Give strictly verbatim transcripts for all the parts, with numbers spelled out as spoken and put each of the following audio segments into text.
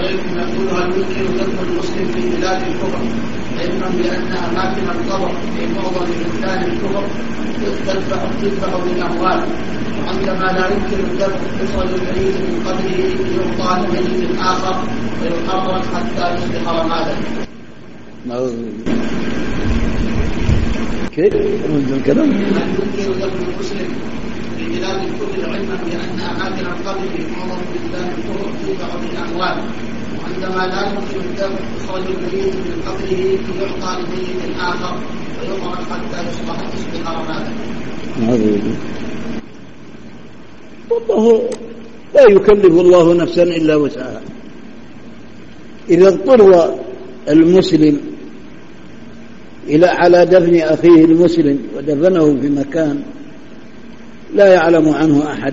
عليكم يقول هل يمكن دفن المسلم في بلاد الكفر علما بأن أماكن القبر في معظم بلدان الكفر تدفع تدفع بالأموال، وعندما لا يمكن الدفع يخرج الميت من قبره يعطى لميت آخر ويحرك حتى يصبح رمادا. كيف منذ الكلام؟ هل يمكن دفن المسلم في بلاد الكفر علما بأن أماكن القبر في معظم بلدان الكفر تدفع بالأموال، وعندما لا يمكن الدفع يخرج الميت من قبره يعطى لميت آخر ويحرك حتى يصبح يصبح رمادا. والله لا يكلف الله نفسا إلا وسعها. إذا اضطر المسلم إلى على دفن أخيه المسلم ودفنه في مكان لا يعلم عنه أحد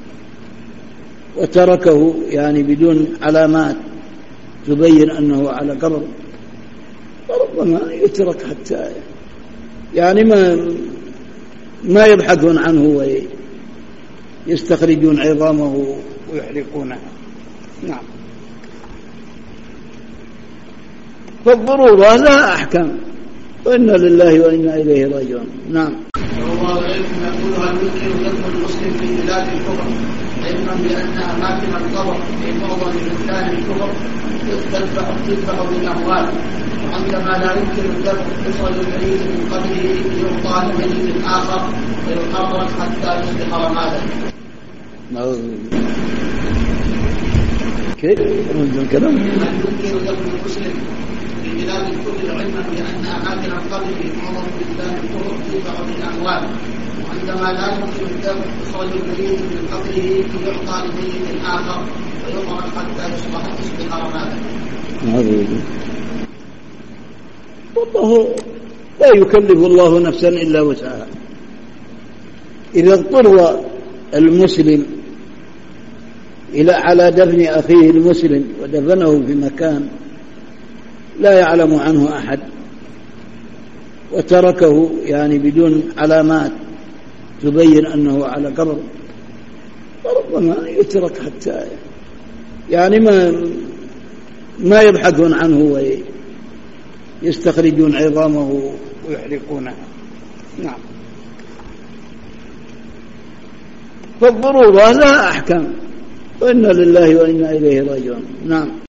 وتركه يعني بدون علامات تبين أنه على قبر، فربما يترك حتى يعني ما ما يبحثون عنه ويستخرجون عظامه ويحرقونه. نعم. فالضرورة لها أحكام، وإنا لله وإنا إليه راجعون. نعم. الله عليكم يقول هل يمكن دفن المسلم في بلاد الكفر علما بأن أماكن القبر في معظم بلدان الكفر تدفع تدفع بالأموال، وعندما لا يمكن الدفع يخرج الميت من قبره يعطى لميت آخر ويحرك حتى يصبح رمادا. كيف منذ الكلام؟ هل يمكن دفن المسلم في بلاد الكفر علما بأن أماكن القبر في معظم بلدان الكفر تدفع بالأموال، وعندما لا يمكن الدفع يخرج الميت من قبره يعطى لميت آخر ويحرك حتى يصبح يصبح رمادا. والله لا يكلف الله نفسا إلا وسعها. إذا اضطر المسلم إلى على دفن أخيه المسلم ودفنه في مكان لا يعلم عنه أحد وتركه يعني بدون علامات تبين أنه على قبر، فربما يترك حتى يعني ما ما يبحثون عنه ويستخرجون عظامه ويحرقونه. نعم. فالضرورة لها أحكام، وإنا لله وإنا إليه راجعون. نعم.